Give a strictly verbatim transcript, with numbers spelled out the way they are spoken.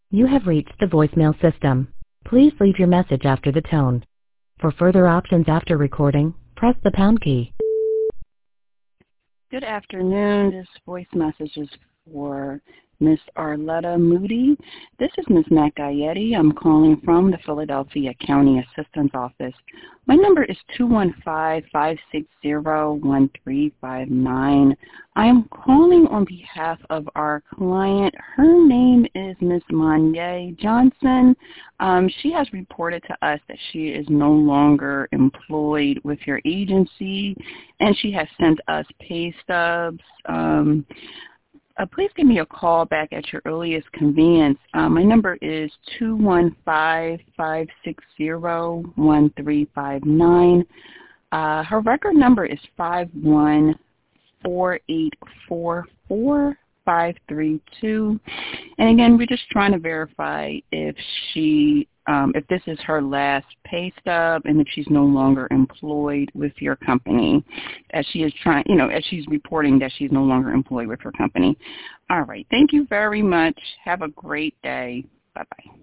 You have reached the voicemail system. Please leave your message after the tone. For further options after recording, press the pound key. Good afternoon. This voice message is for Miss Arletta Moody. This is Miss Matt Gayetti. I'm calling from the Philadelphia County Assistance Office. My number is two one five, five six zero, one three five nine. I am calling on behalf of our client. Her name is Miss Monye Johnson. Um, she has reported to us that she is no longer employed with your agency, and she has sent us pay stubs. Um, Uh, please give me a call back at your earliest convenience. Uh, my number is two one five, five six zero, one three five nine. Uh, her record number is five one four eight four four five three two. And again, we're just trying to verify if she, um, if this is her last pay stub and if she's no longer employed with your company, as she is trying, you know, as she's reporting that she's no longer employed with her company. All right. Thank you very much. Have a great day. Bye-bye.